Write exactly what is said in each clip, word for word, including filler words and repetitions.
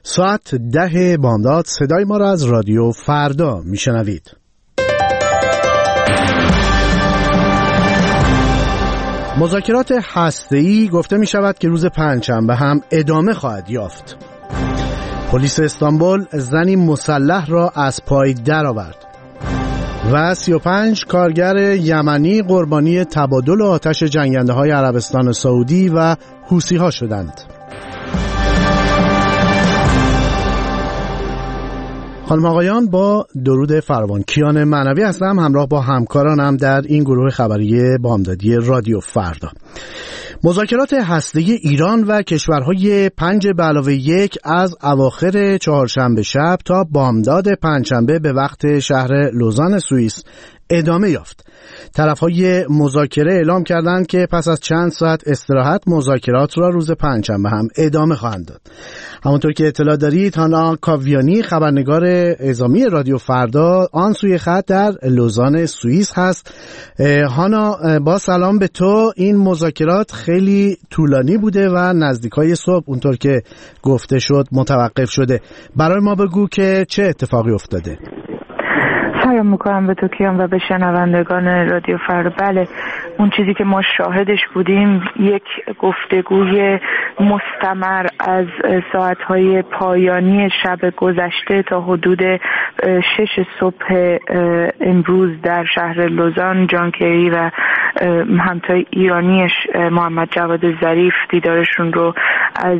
ساعت ده بامداد صدای ما را از رادیو فردا میشنوید. مذاکرات هسته‌ای گفته می شود که روز پنجشنبه هم ادامه خواهد یافت. پلیس استانبول زنی مسلح را از پای درآورد و سی و پنج کارگر یمنی قربانی تبادل آتش جنگنده های عربستان سعودی و حوثی ها شدند. خانم آقایان، با درود فراوان، کیان معنوی هستم، همراه با همکارانم در این گروه خبری بامدادی رادیو فردا. مذاکرات هسته‌ای ایران و کشورهای پنج به علاوه یک از اواخر چهارشنبه شب تا بامداد پنجشنبه به وقت شهر لوزان سوئیس ادامه یافت. طرفهای مذاکره اعلام کردند که پس از چند ساعت استراحت مذاکرات را روز پنجشنبه هم ادامه خواهند داد. همونطور که اطلاع دارید، هانا کاویانی، خبرنگار اعزامی رادیو فردا، آن سوی خط در لوزان سوئیس هست. هانا، با سلام به تو. این مذاکرات خیلی طولانی بوده و نزدیکای صبح اونطور که گفته شد متوقف شده. برای ما بگو که چه اتفاقی افتاده. سلام میکنم به تو کیان و به شنوندگان رادیو فردا. بله، اون چیزی که ما شاهدش بودیم یک گفتگوی مستمر از ساعتهای پایانی شب گذشته تا حدود شش صبح امروز در شهر لوزان. جان کری و همتای ایرانیش محمد جواد ظریف دیدارشون رو از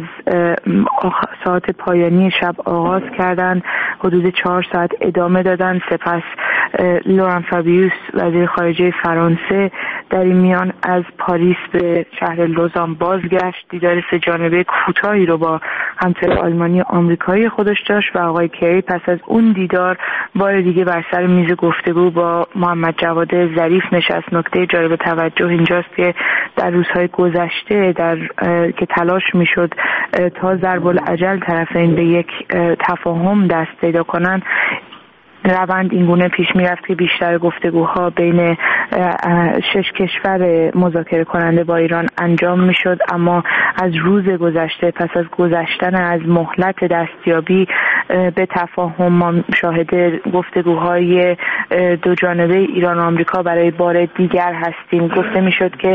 ساعت پایانی شب آغاز کردن، حدود چهار ساعت ادامه دادن. سپس لوران فابیوس وزیر خارجه فرانسه در این میان از پاریس به شهر لوزان بازگشت، دیدار سه جانبه کوتاهی رو با همتای آلمانی آمریکایی خودش داشت و آقای کری پس از اون دیدار بار دیگه بر سر میز گفتگو با محمد جواد ظریف نشست. نکته جالب توجه اینجاست که در روزهای گذشته در که تلاش میشد تا ضرب الاجل طرفین به یک تفاهم دست پیدا کنن، روند اینگونه پیش میرفت که بیشتر گفتگوها بین شش کشور مذاکره کننده با ایران انجام میشد، اما از روز گذشته پس از گذشتن از مهلت دستیابی به تفاهم ما شاهد گفتگوهای دو جانبه ایران و آمریکا برای بار دیگر هستیم. گفته میشد که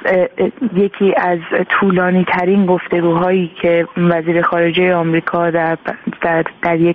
یکی از طولانی ترین گفتگوهایی که وزیر خارجه آمریکا در در, در یک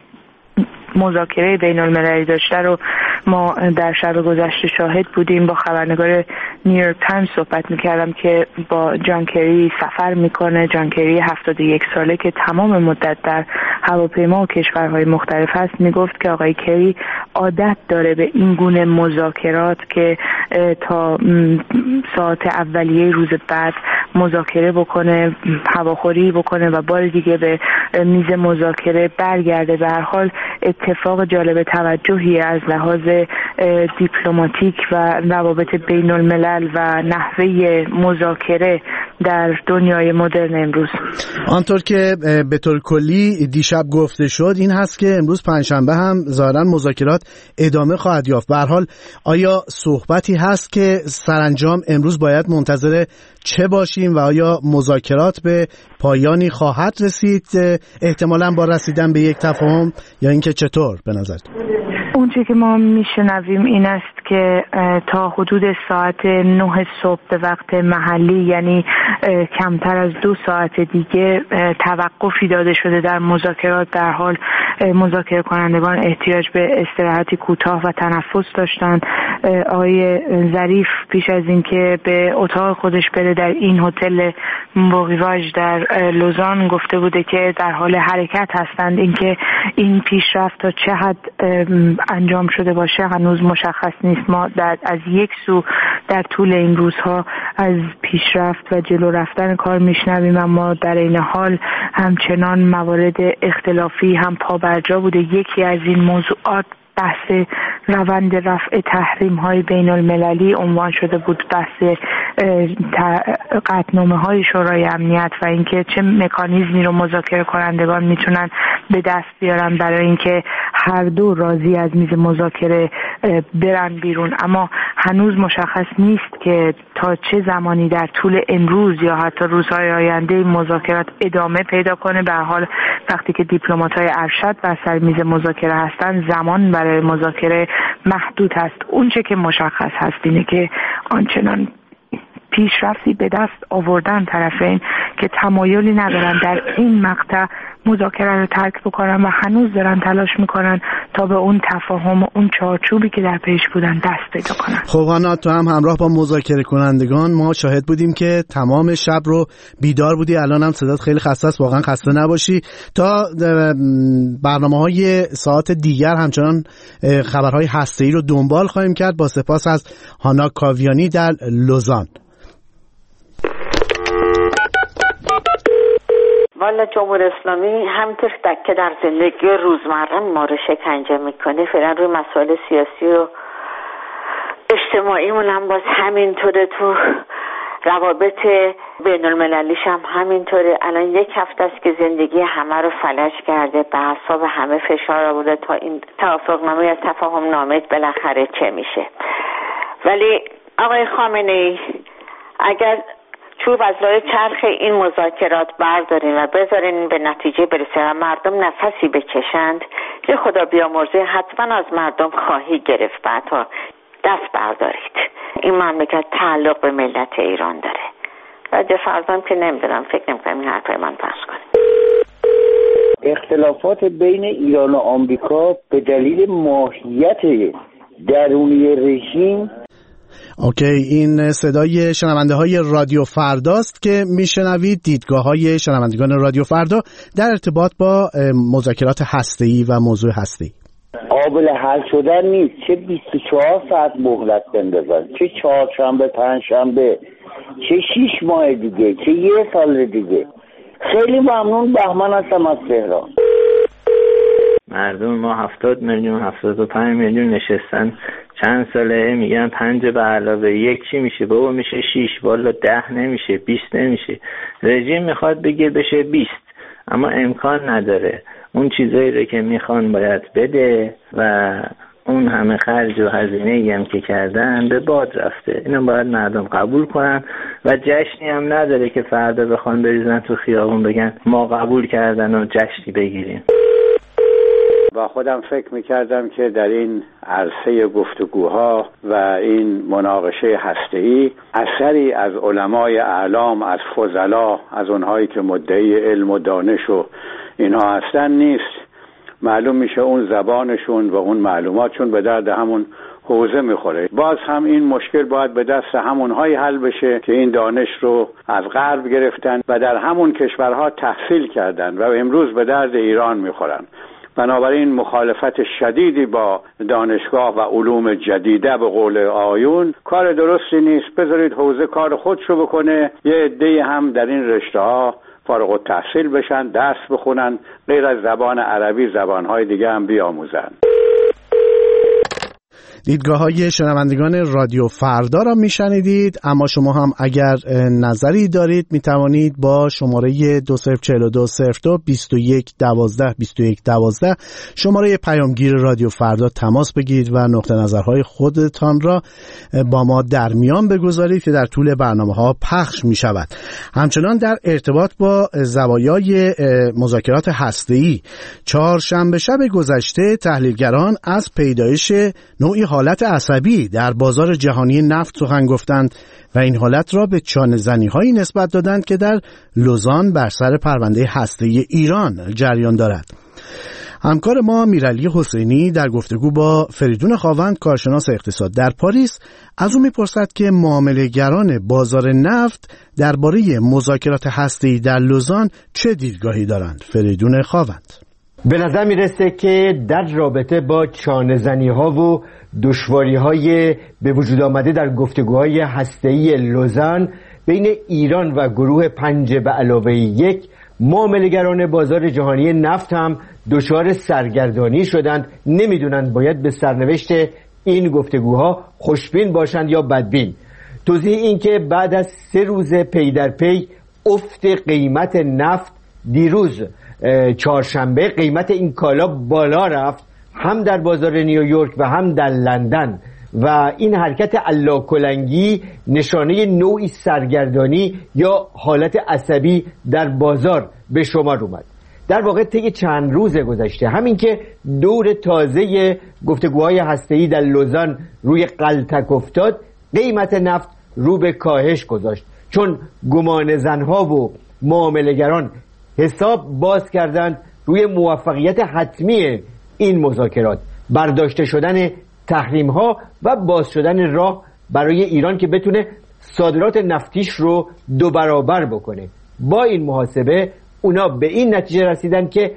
مذاکره بین المللی داشته رو ما در شب گذشته شاهد بودیم. با خبرنگار نیویورک تایمز صحبت میکردم که با جان کری سفر میکنه. جان کری هفتاد و یک ساله که تمام مدت در هواپیما و کشورهای مختلف هست، میگفت که آقای کری عادت داره به این گونه مذاکرات که تا ساعت اولیه روز بعد مذاکره بکنه، هواخوری بکنه و بار دیگه به میز مذاکره برگرده. به هر حال اتفاق جالب توجهی از لحاظ دیپلماتیک و روابط بین الملل و نحوه مذاکره در دنیای مدرن امروز. آنطور که به طور کلی دیشب گفته شد این هست که امروز پنجشنبه هم ظاهراً مذاکرات ادامه خواهد یافت. به هر حال آیا صحبتی هست که سرانجام امروز باید منتظر چه باشیم و آیا مذاکرات به پایانی خواهد رسید احتمالاً با رسیدن به یک تفاهم، یا اینکه چطور به نظر؟ اون چیزی که ما میشنویم این است که تا حدود ساعت نه صبح به وقت محلی، یعنی کمتر از دو ساعت دیگه، توقفی داده شده در مذاکرات. در حال مذاکره کنندگان احتیاج به استراحتی کوتاه و تنفس داشتند. آقای ظریف پیش از اینکه به اتاق خودش بره در این هتل بوغیواژ در لوزان گفته بوده که در حال حرکت هستند. اینکه این پیشرفت تا چه حد انجام شده باشه هنوز مشخص نیست. ما در از یک سو در طول این روزها از پیشرفت و جلو رفتن کار میشنویم، اما در این حال همچنان موارد اختلافی هم پابرجا بوده. یکی از این موضوعات بحث روند رفع تحریم های بین المللی عنوان شده بود، بحث قطعنامه های شورای امنیت و اینکه چه مکانیزمی رو مذاکره کنندگان میتونن به دست بیارن برای اینکه هر دو راضی از میز مذاکره برن بیرون. اما هنوز مشخص نیست که تا چه زمانی در طول امروز یا حتی روزهای آینده مذاکرات ادامه پیدا کنه. به هر حال وقتی که دیپلمات‌های ارشد بر سر میز مذاکره هستن زمان برای مذاکره محدود هست. اونچه که مشخص هست اینه که آنچنان پیشرفتی به دست آوردن طرفین که تمایلی ندارن در این مقطع مذاکره رو ترک بکنن و هنوز دارن تلاش میکنن تا به اون تفاهم و اون چارچوبی که در پیش بودن دست پیدا کنن. خب هانا، تو هم همراه با مذاکره کنندگان ما شاهد بودیم که تمام شب رو بیدار بودی. الان هم صدات خیلی خسته است، واقعا خسته نباشی. تا برنامه‌های ساعت دیگر همچنان خبرهای هسته‌ای رو دنبال خواهیم کرد. با سپاس از هانا کاویانی در لوزان. والا جمهوری اسلامی همینطور که در زندگی روزمره ما رو شکنجه میکنه، فعلا روی مسائل سیاسی و اجتماعیمون هم باز همینطوره، تو روابط بین المللیش هم همینطوره. الان یک هفته است که زندگی همه رو فلج کرده، به اعصاب همه فشار آورده تا این توافقنامه یا تفاهم نامه بالاخره چه میشه. ولی آقای خامنه‌ای اگر چوب از لای چرخ این مذاکرات بردارین و بذارین به نتیجه برسه و مردم نفسی بکشند، که خدا بیامرزه حتما از مردم خواهی گرفت، بعدها دست بردارید. این مملکت تعلق به ملت ایران داره و فرضاً که نمیدونم، فکر نمی‌کنم این حرفای من پخش کنه. اختلافات بین ایران و آمریکا به دلیل ماهیت درونی رژیم. اوکی، این صدای شنونده های رادیو فرداست که میشنوید. دیدگاه های شنوندگان رادیو فردا در ارتباط با مذاکرات هسته‌ای و موضوع هسته‌ای. قابل حل شدن نیست. چه بیست و چهار ساعت مهلت بندازن، چه چهارشنبه، پنجشنبه، چه شیش ماه دیگه، چه یه سال دیگه. خیلی ممنون. بهمن هستم از تهران. مردم ما هفتاد میلیون هفتاد و پنج میلیون نشستن چند ساله میگن پنج به علاوه یک چی میشه؟ بابا میشه شیش، والا ده نمیشه، بیست نمیشه. رژیم میخواد بگه بشه بیست، اما امکان نداره. اون چیزایی رو که میخوان باید بده و اون همه خرج و هزینه‌ای هم که کردن به باد رفته. اینو باید مردم قبول کنن و جشنی هم نداره که فردا بخوان بریزن تو خیابون بگن ما قبول کردن و جشنی بگیریم. با خودم فکر میکردم که در این عرصه گفتگوها و این مناقشه هسته‌ای اثری از علمای اعلام، از فضلا، از اونهایی که مدعی علم و دانش و اینها هستن نیست. معلوم میشه اون زبانشون و اون معلوماتشون به درد همون حوزه میخوره. باز هم این مشکل باید به دست همونهایی حل بشه که این دانش رو از غرب گرفتن و در همون کشورها تحصیل کردن و امروز به درد ایران میخورن. بنابراین مخالفت شدیدی با دانشگاه و علوم جدیده به قول آیون کار درستی نیست. بذارید حوزه کار خودشو بکنه. یه عده‌ای هم در این رشته‌ها فارغ التحصیل بشن، درس بخونن، غیر از زبان عربی زبان‌های دیگه هم بیاموزن. دیدگاه های شنوندگان رادیو فردا را میشنیدید. اما شما هم اگر نظری دارید میتوانید با شماره دو صفر چهل و دو صفر دو بیست و یک دوازده بیست و یک دوازده شماره پیامگیر رادیو فردا تماس بگیرید و نقطه نظرهای خودتان را با ما در میان بگذارید که در طول برنامه ها پخش می شود. همچنان در ارتباط با زوایای مذاکرات هسته‌ای، چهارشنبه شب گذشته تحلیلگران از پیدایش نوعی حالت عصبی در بازار جهانی نفت سخن گفتند و این حالت را به چانه‌زنی هایی نسبت دادند که در لوزان بر سر پرونده هسته‌ای ایران جریان دارد. همکار ما میرعلی حسینی در گفتگو با فریدون خاوند، کارشناس اقتصاد در پاریس، از او میپرسد که معامله‌گران بازار نفت درباره مذاکرات هسته‌ای در لوزان چه دیدگاهی دارند. فریدون خاوند: به نظر میرسه که در رابطه با چانه‌زنی ها و دشواری های به وجود آمده در گفتگوهای هسته‌ای لوزان بین ایران و گروه پنج به علاوه یک، معامله‌گران بازار جهانی نفت هم دچار سرگردانی شدند. نمیدونند باید به سرنوشت این گفتگوها خوشبین باشند یا بدبین. توضیح این که بعد از سه روز پی در پی افت قیمت نفت، دیروز چهارشنبه قیمت این کالا بالا رفت، هم در بازار نیویورک و هم در لندن، و این حرکت الاکلنگی نشانه نوعی سرگردانی یا حالت عصبی در بازار به شمار اومد. در واقع طی چند روز گذشته همین که دور تازه گفتگوهای هسته‌ای در لوزان روی غلطک افتاد، قیمت نفت رو به کاهش گذاشت، چون گمان زنها و معامله‌گران حساب باز کردند روی موفقیت حتمی این مذاکرات، برداشته شدن تحریم ها و باز شدن راه برای ایران که بتونه صادرات نفتیش رو دو برابر بکنه. با این محاسبه اونا به این نتیجه رسیدن که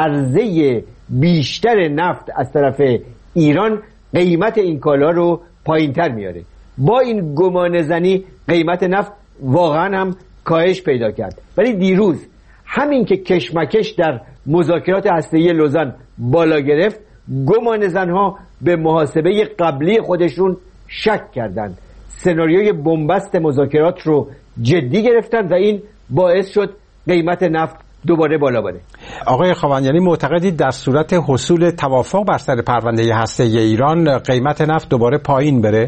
عرضه بیشتر نفت از طرف ایران قیمت این کالا رو پایین‌تر میاره. با این گمان زنی قیمت نفت واقعا هم کاهش پیدا کرد. ولی دیروز همین که کشمکش در مذاکرات هسته‌ای لوزان بالا گرفت، گمان زنها به محاسبه قبلی خودشون شک کردند، سناریوی بنبست مذاکرات رو جدی گرفتند و این باعث شد قیمت نفت دوباره بالا بره. آقای خاوند، یعنی معتقدید در صورت حصول توافق بر سر پرونده هسته‌ای ایران قیمت نفت دوباره پایین بره؟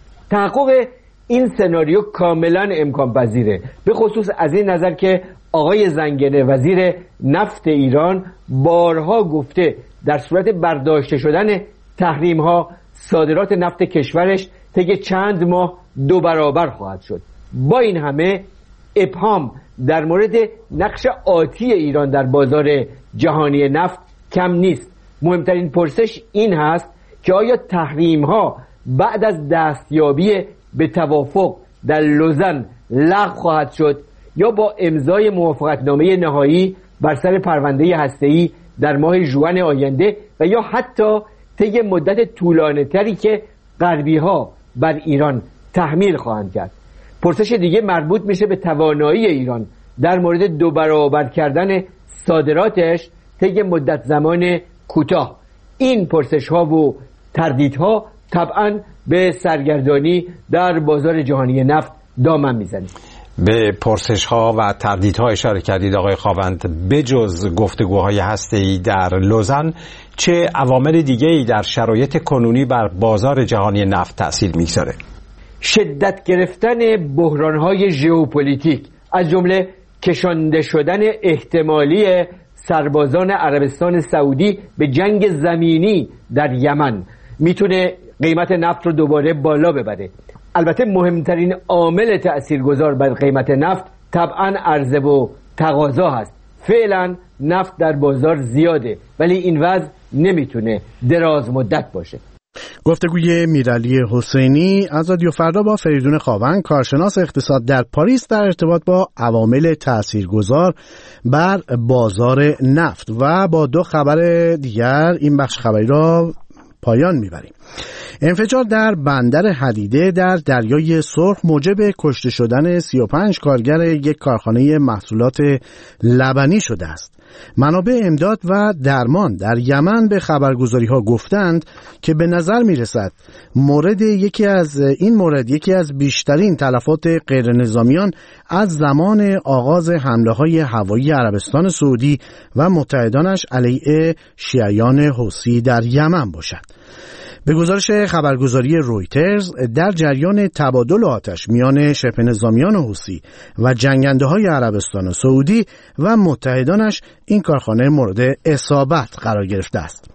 تحقق این سناریو کاملا امکان پذیره، به خصوص از این نظر که آقای زنگنه وزیر نفت ایران بارها گفته در صورت برداشته شدن تحریم ها صادرات نفت کشورش طی چند ماه دو برابر خواهد شد. با این همه ابهام در مورد نقش آتی ایران در بازار جهانی نفت کم نیست. مهمترین پرسش این هست که آیا تحریم ها بعد از دستیابی به توافق در لوزان لغو خواهد شد یا با امضای موافقتنامه نهایی بر سر پرونده هسته‌ای در ماه ژوئن آینده و یا حتی طی مدت طولانی تری که غربی ها بر ایران تحمیل خواهند کرد. پرسش دیگه مربوط میشه به توانایی ایران در مورد دو برابر کردن صادراتش طی مدت زمان کوتاه. این پرسش ها و تردیدها طبعا به سرگردانی در بازار جهانی نفت دامن میزنه. به پرسش ها و تردیدها اشاره کردید آقای خاوند. بجز گفتگوهای هسته‌ای در لوزان، چه عوامل دیگه‌ای در شرایط کنونی بر بازار جهانی نفت تأثیر میگذاره؟ شدت گرفتن بحران‌های ژئوپلیتیک، از جمله کشانده شدن احتمالی سربازان عربستان سعودی به جنگ زمینی در یمن، میتونه قیمت نفت رو دوباره بالا ببره. البته مهمترین عامل تأثیرگذار بر قیمت نفت طبعاً عرضه و تقاضا هست. فعلا نفت در بازار زیاده، ولی این وضع نمیتونه دراز مدت باشه. گفتگوی میرعلی حسینی از رادیو فردا با فریدون خاوند، کارشناس اقتصاد در پاریس، در ارتباط با عوامل تأثیرگذار بر بازار نفت. و با دو خبر دیگر این بخش خبری را پایان میبریم. انفجار در بندر حدیده در دریای سرخ موجب کشته شدن سی و پنج کارگر یک کارخانه محصولات لبنی شده است. منابع امداد و درمان در یمن به خبرگزاری‌ها گفتند که به نظر می‌رسد مورد یکی از این مورد یکی از بیشترین تلفات غیر نظامیان از زمان آغاز حمله‌های هوایی عربستان سعودی و متحدانش علیه شیعیان حوثی در یمن باشد. به گزارش خبرگزاری رویترز، در جریان تبادل آتش میان شبه نظامیان حوثی و جنگنده‌های عربستان سعودی و متحدانش این کارخانه مورد اصابت قرار گرفته است.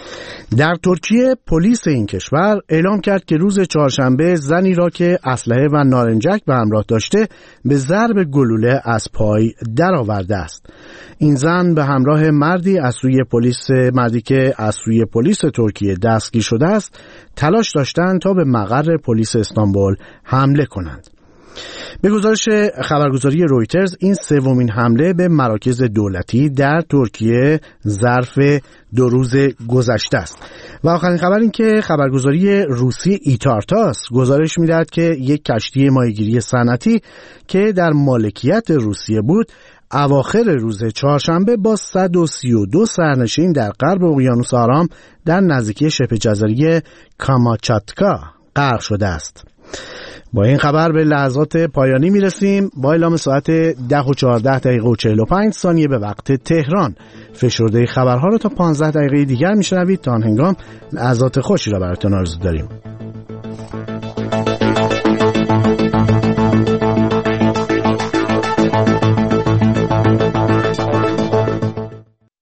در ترکیه پلیس این کشور اعلام کرد که روز چهارشنبه زنی را که اسلحه و نارنجک به همراه داشته به ضرب گلوله از پای درآورده است. این زن به همراه مردی از سوی پلیس مردی که از سوی پلیس ترکیه دستگیر شده است تلاش داشتند تا به مقر پلیس استانبول حمله کنند. به گزارش خبرگزاری رویترز، این سومین حمله به مراکز دولتی در ترکیه ظرف دو روز گذشته است. و آخرین خبر این که خبرگزاری روسی ایتارتاس گزارش می‌دهد که یک کشتی ماهیگیری صنعتی که در مالکیت روسیه بود اواخر روز چهارشنبه با صد و سی و دو سرنشین در غرب اقیانوس آرام در نزدیکی شبه جزیره کاماچاتکا غرق شده است. با این خبر به لحظات پایانی میرسیم. با اعلام ساعت ده و چهارده دقیقه و چهل و پنج ثانیه به وقت تهران، فشرده خبرها رو تا پانزده دقیقه دیگر میشنوید. تا آن هنگام لحظات خوشی را براتون آرزو داریم.